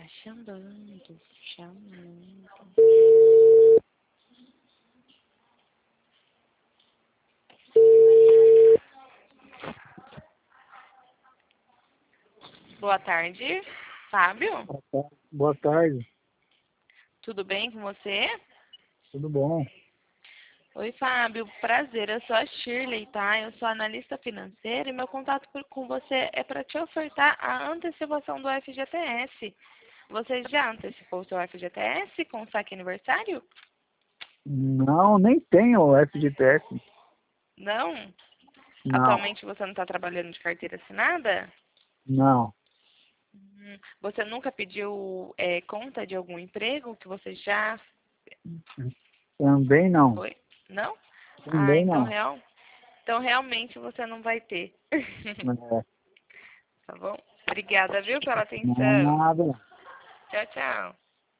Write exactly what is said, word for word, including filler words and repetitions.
chamando, chamando. Boa tarde, Fábio. Boa tarde. Boa tarde, Tudo bem com você? tudo bom? Oi, Fábio. Prazer, eu sou a Shirley, tá? Eu sou analista financeira e meu contato por- com você é para te ofertar a antecipação do F G T S. Você já antecipou o seu F G T S com o saque aniversário? Não, nem tenho F G T S. Não? Não, Atualmente você não está trabalhando de carteira assinada? não, Hum, Você nunca pediu é, conta de algum emprego que você já também não, foi? Não? Ah, também então, não. real... então realmente você não vai ter. É, Tá bom? Obrigada, viu, pela não é atenção. nada. Tchau, tchau.